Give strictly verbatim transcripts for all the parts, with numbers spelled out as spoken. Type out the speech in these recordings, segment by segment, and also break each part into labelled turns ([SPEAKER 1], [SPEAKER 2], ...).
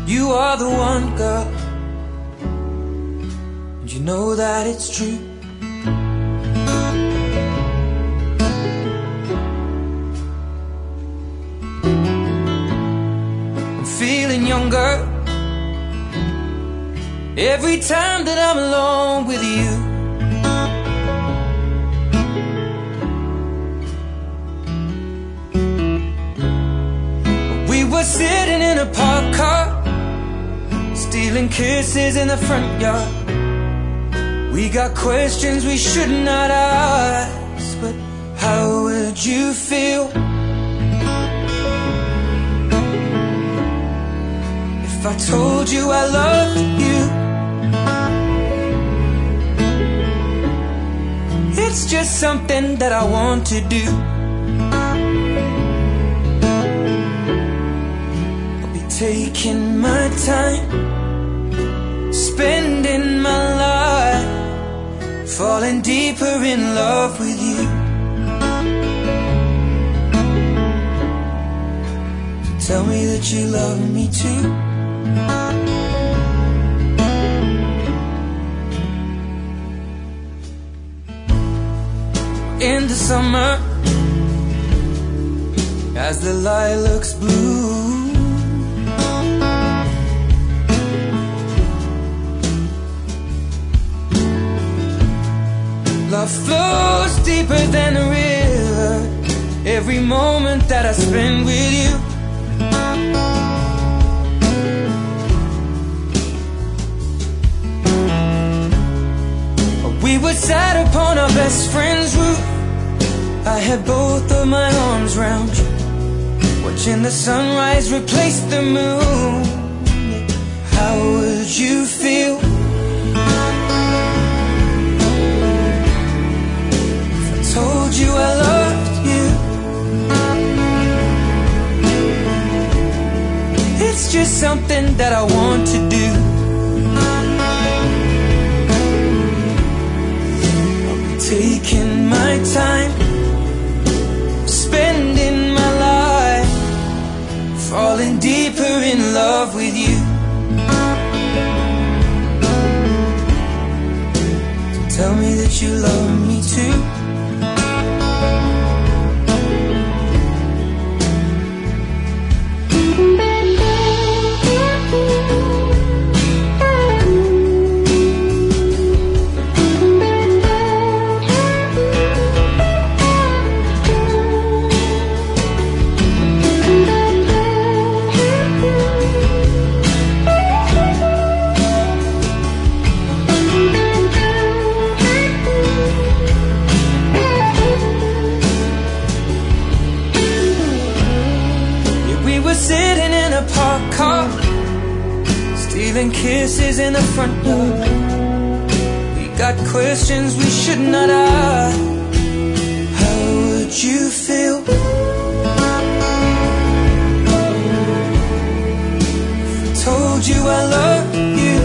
[SPEAKER 1] You are the one, girl, and you know that it's true. I'm feeling younger every time that I'm alone with you. We were sitting in a parked car, stealing kisses in the front yard. We got questions we should not ask, but how would you feel if I told you I loved you? It's just something that I want to do. I'll be taking my time, spending my life, falling deeper in love with you. Tell me that you love me too. In the summer, as the lilacs bloom, love flows deeper than a river. Every moment that I spend with you, we were sat upon our best friend's roof. I had both of my arms round you, watching the sunrise replace the moon. How would you feel if I told you I loved you? It's just something that I want to do. I'll be taking my time, spending my life, falling deeper in love with you. So tell me that you love me too. Sitting in a parked car, stealing kisses in the front yard. We got questions we should not ask. How would you feel if I told you I loved you?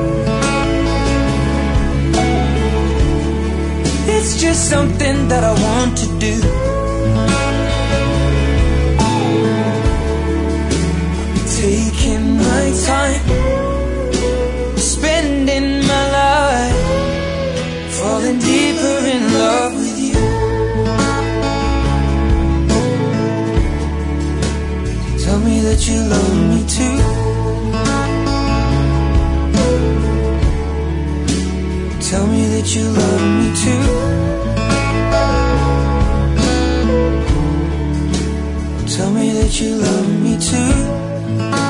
[SPEAKER 1] It's just something that I want to do. Taking my time, spending my life, falling deeper in love with you. Tell me that you love me too. Tell me that you love me too. Tell me that you love me too.